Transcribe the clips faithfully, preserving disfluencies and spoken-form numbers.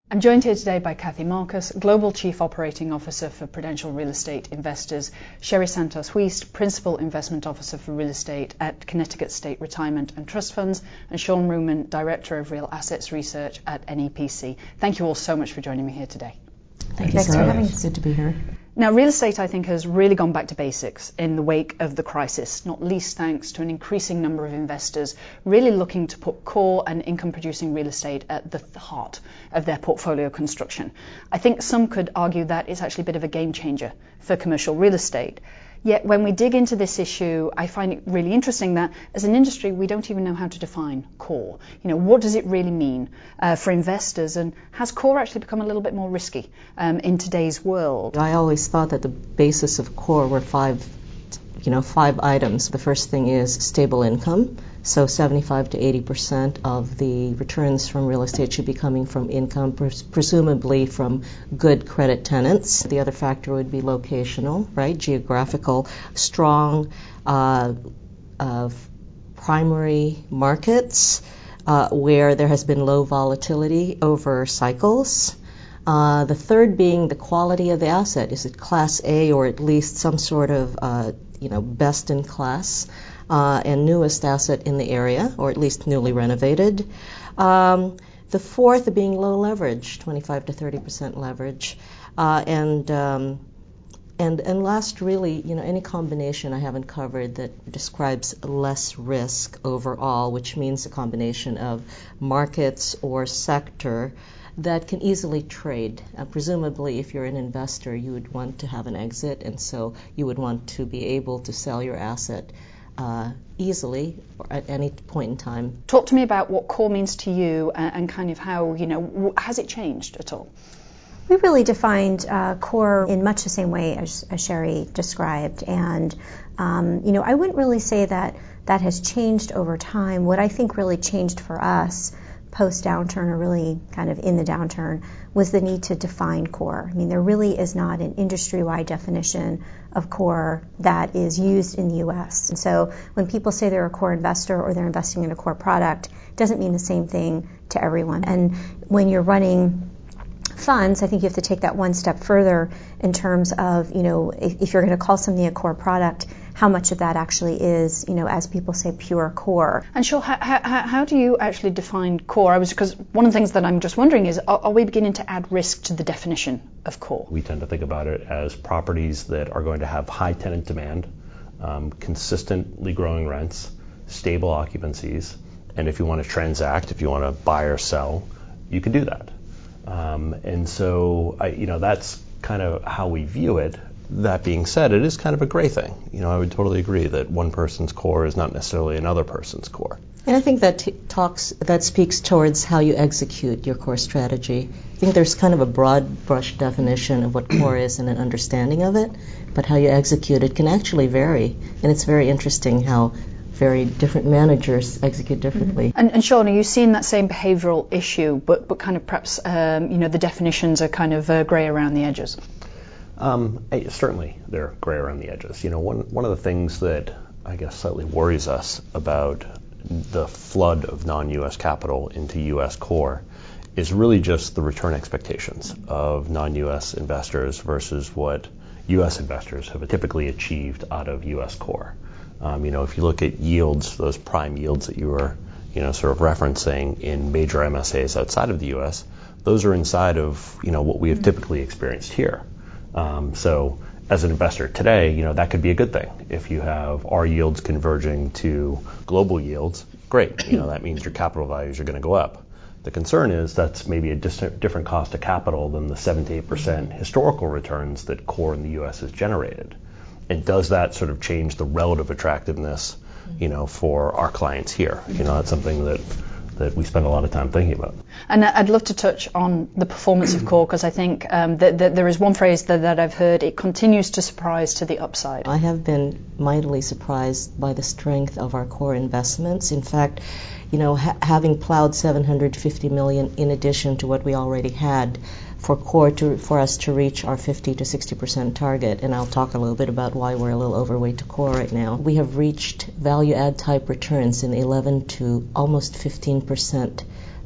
I'm joined here today by Kathy Marcus, Global Chief Operating Officer for Prudential Real Estate Investors, Sherry Santos-Huist, Principal Investment Officer for Real Estate at Connecticut State Retirement and Trust Funds, and Sean Ruman, Director of Real Assets Research at N E P C. Thank you all so much for joining me here today. Thank you. Thanks for having us. Good to be here. Now, real estate, I think, has really gone back to basics in the wake of the crisis, not least thanks to an increasing number of investors really looking to put core and income-producing real estate at the heart of their portfolio construction. I think some could argue that it's actually a bit of a game changer for commercial real estate. Yet when we dig into this issue, I find it really interesting that as an industry, we don't even know how to define core. You know, what does it really mean uh, for investors, and has core actually become a little bit more risky um, in today's world? I always thought that the basis of core were five, you know, five items. The first thing is stable income. So seventy-five to eighty percent of the returns from real estate should be coming from income, pres- presumably from good credit tenants. The other factor would be locational, right? Geographical, strong uh, uh, primary markets uh, where there has been low volatility over cycles. Uh, the third being the quality of the asset. Is it Class A or at least some sort of, uh, you know, best in class? Uh, and newest asset in the area, or at least newly renovated. Um, the fourth being low leverage, twenty-five to thirty percent leverage. Uh, and, um, and and last, really, you know, any combination I haven't covered that describes less risk overall, which means a combination of markets or sector that can easily trade. Uh, presumably, if you're an investor, you would want to have an exit, and so you would want to be able to sell your asset Uh, easily or at any point in time. Talk to me about what core means to you and, and kind of how, you know, w- has it changed at all? We really defined uh, core in much the same way as, as Sherry described. And, um, you know, I wouldn't really say that that has changed over time. What I think really changed for us post-downturn, or really kind of in the downturn, was the need to define core. I mean, there really is not an industry-wide definition of core that is used in the U S. And so when people say they're a core investor or they're investing in a core product, it doesn't mean the same thing to everyone. And when you're running funds, I think you have to take that one step further in terms of, you know, if, if you're going to call something a core product, how much of that actually is, you know, as people say, pure core. And sure, how, how, how do you actually define core? I was because one of the things that I'm just wondering is, are, are we beginning to add risk to the definition of core? We tend to think about it as properties that are going to have high tenant demand, um, consistently growing rents, stable occupancies, and if you want to transact, if you want to buy or sell, you can do that. Um, and so, I, you know, that's kind of how we view it. That being said, it is kind of a gray thing. You know, I would totally agree that one person's core is not necessarily another person's core. And I think that t- talks that speaks towards how you execute your core strategy. I think there's kind of a broad brush definition of what core is and an understanding of it, but how you execute it can actually vary. And it's very interesting how very different managers execute differently. And, and Sean, are you seeing that same behavioural issue, but, but kind of perhaps, um, you know, the definitions are kind of uh, grey around the edges? Um, certainly, they're gray around the edges. You know, one one of the things that I guess slightly worries us about the flood of non-U S capital into U S core is really just the return expectations of non-U S investors versus what U S investors have typically achieved out of U S core. Um, you know, if you look at yields, those prime yields that you were, you know, sort of referencing in major M S As outside of the U S, those are inside of, you know, what we have typically experienced here. Um, so as an investor today, you know, that could be a good thing. If you have our yields converging to global yields, great. You know, that means your capital values are going to go up. The concern is that's maybe a dis- different cost of capital than the seven to eight percent historical returns that core in the U S has generated. And does that sort of change the relative attractiveness, you know, for our clients here? You know, that's something that that we spend a lot of time thinking about. And I'd love to touch on the performance of core, because I think um, that, that there is one phrase that, that I've heard, it continues to surprise to the upside. I have been mightily surprised by the strength of our core investments. In fact, you know, ha- having plowed seven hundred fifty million dollars in addition to what we already had for core to, for us to reach our fifty to sixty percent target, and I'll talk a little bit about why we're a little overweight to core right now. We have reached value add type returns in eleven to almost fifteen percent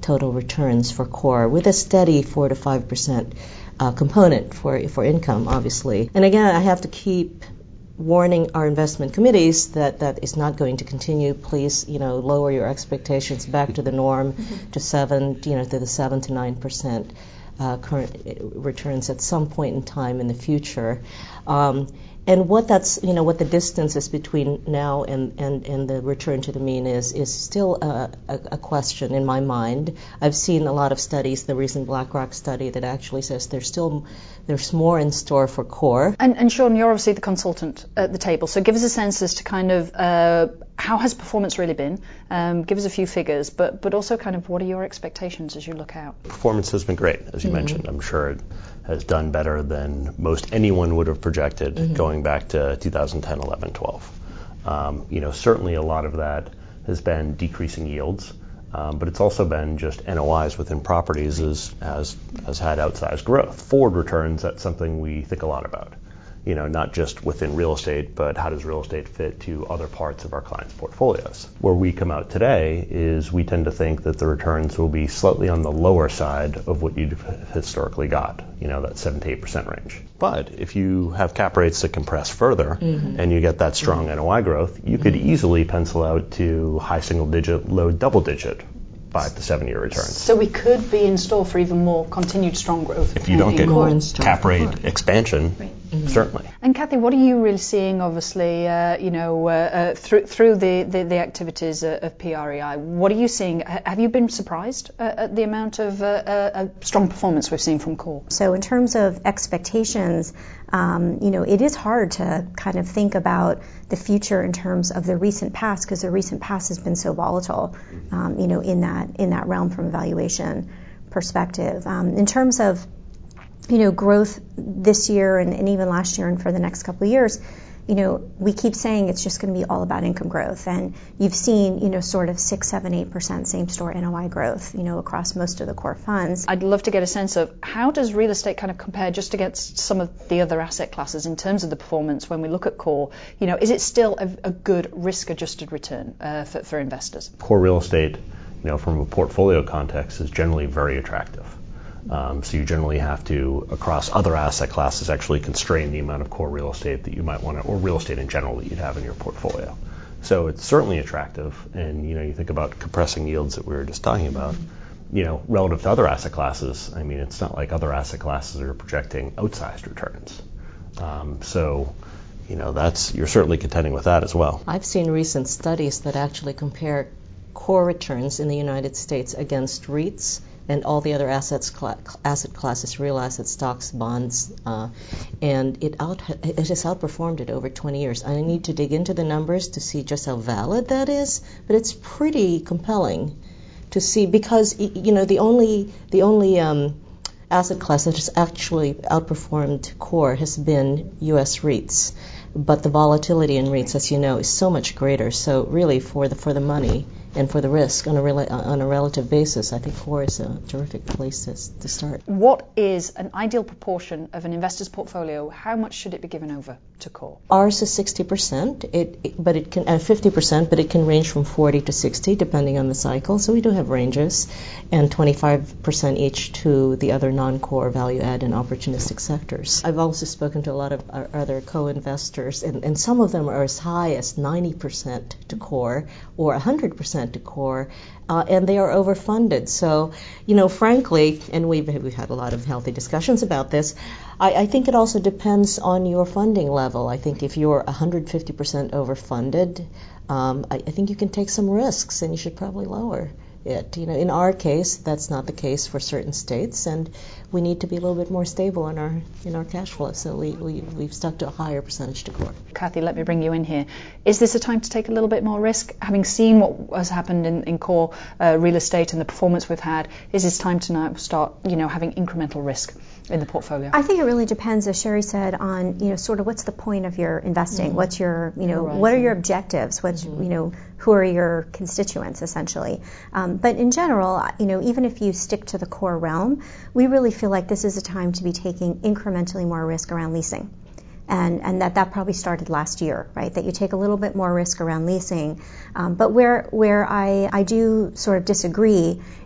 total returns for core, with a steady four to five percent uh, component for for income, obviously. And again, I have to keep warning our investment committees that that is not going to continue. Please, you know, lower your expectations back to the norm, mm-hmm. to seven, you know, to the seven to nine percent uh, current returns at some point in time in the future. Um, And what that's, you know, what the distance is between now and, and, and the return to the mean is is still a, a, a question in my mind. I've seen a lot of studies, the recent BlackRock study that actually says there's still there's more in store for core. And, and Sean, you're obviously the consultant at the table, so give us a sense as to kind of uh, how has performance really been? Um, give us a few figures, but but also kind of what are your expectations as you look out? Performance has been great, as you mm-hmm. mentioned. I'm sure it has done better than most anyone would have projected mm-hmm. going back to two thousand ten, eleven, twelve. Um, you know, certainly a lot of that has been decreasing yields, um, but it's also been just N O Is within properties as, has, has had outsized growth. Forward returns, that's something we think a lot about. You know, not just within real estate, but how does real estate fit to other parts of our clients' portfolios? Where we come out today is we tend to think that the returns will be slightly on the lower side of what you've historically got, you know, that seven to eight percent range. But if you have cap rates that compress further mm-hmm. and you get that strong mm-hmm. N O I growth, you mm-hmm. could easily pencil out to high single digit, low double digit five to seven year returns. So we could be in store for even more continued strong growth. If you don't get more cap rate expansion, right. mm-hmm. certainly. And Kathy, what are you really seeing, obviously, uh, you know, uh, uh, through through the, the, the activities uh, of P R E I? What are you seeing? H- have you been surprised uh, at the amount of uh, uh, strong performance we've seen from core? So in terms of expectations, um, you know, it is hard to kind of think about the future in terms of the recent past, because the recent past has been so volatile, um, you know, in that in that realm from a valuation perspective. Um, in terms of, you know, growth this year and, and even last year and for the next couple of years, you know, we keep saying it's just going to be all about income growth. And you've seen, you know, sort of six, seven, eight percent same store N O I growth, you know, across most of the core funds. I'd love to get a sense of how does real estate kind of compare just against some of the other asset classes in terms of the performance when we look at core? You know, is it still a, a good risk-adjusted return uh, for, for investors? Core real estate, you know, from a portfolio context is generally very attractive. Um, so you generally have to, across other asset classes, actually constrain the amount of core real estate that you might want to, or real estate in general that you'd have in your portfolio. So it's certainly attractive. And, you know, you think about compressing yields that we were just talking about, you know, relative to other asset classes. I mean, it's not like other asset classes are projecting outsized returns. Um, so, you know, that's, you're certainly contending with that as well. I've seen recent studies that actually compare core returns in the United States against REITs and all the other assets cl- asset classes, real assets, stocks, bonds, uh, and it out it has outperformed it over twenty years. I need to dig into the numbers to see just how valid that is, but it's pretty compelling to see, because you know the only the only um, asset class that has actually outperformed core has been U S REITs, but the volatility in REITs, as you know, is so much greater. So really, for the for the money and for the risk on a rela- on a relative basis, I think core is a terrific place to, to start. What is an ideal proportion of an investor's portfolio? How much should it be given over to core? Ours is sixty percent, it, it, but it can uh, fifty percent, but it can range from forty to sixty depending on the cycle. So we do have ranges, and twenty-five percent each to the other non-core value add and opportunistic sectors. I've also spoken to a lot of our other co-investors, and, and some of them are as high as ninety percent to core or one hundred percent to core, uh, and they are overfunded. So, you know, frankly, and we've, we've had a lot of healthy discussions about this, I, I think it also depends on your funding level. I think if you're one hundred fifty percent overfunded, um, I, I think you can take some risks, and you should probably lower it. You know, in our case, that's not the case for certain states, and we need to be a little bit more stable in our in our cash flow. So we, we we've stuck to a higher percentage to core. Kathy, let me bring you in here. Is this a time to take a little bit more risk? Having seen what has happened in, in core uh, real estate and the performance we've had, is this time to now start, you know, having incremental risk in the portfolio? I think it really depends, as Sherry said, on, you know, sort of what's the point of your investing? Mm-hmm. What's your, you know, Horizon. What are your objectives? What's, mm-hmm. you know, who are your constituents, essentially? Um, but in general, you know, even if you stick to the core realm, we really feel like this is a time to be taking incrementally more risk around leasing. And, and that that probably started last year, right? That you take a little bit more risk around leasing. Um, but where where I, I do sort of disagree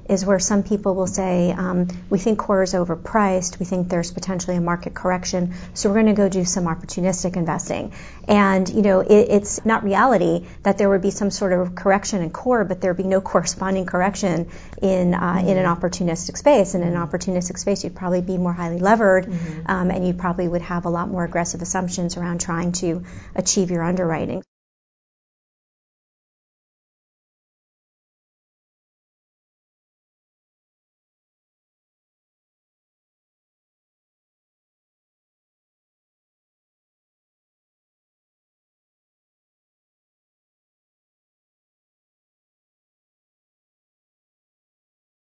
is where some people will say, um, we think core is overpriced, we think there's potentially a market correction, so we're going to go do some opportunistic investing. And, you know, it, it's not reality that there would be some sort of correction in core, but there would be no corresponding correction in uh, mm-hmm. in an opportunistic space. And in an opportunistic space, you'd probably be more highly levered, mm-hmm. um, and you probably would have a lot more aggressive assumptions around trying to achieve your underwriting.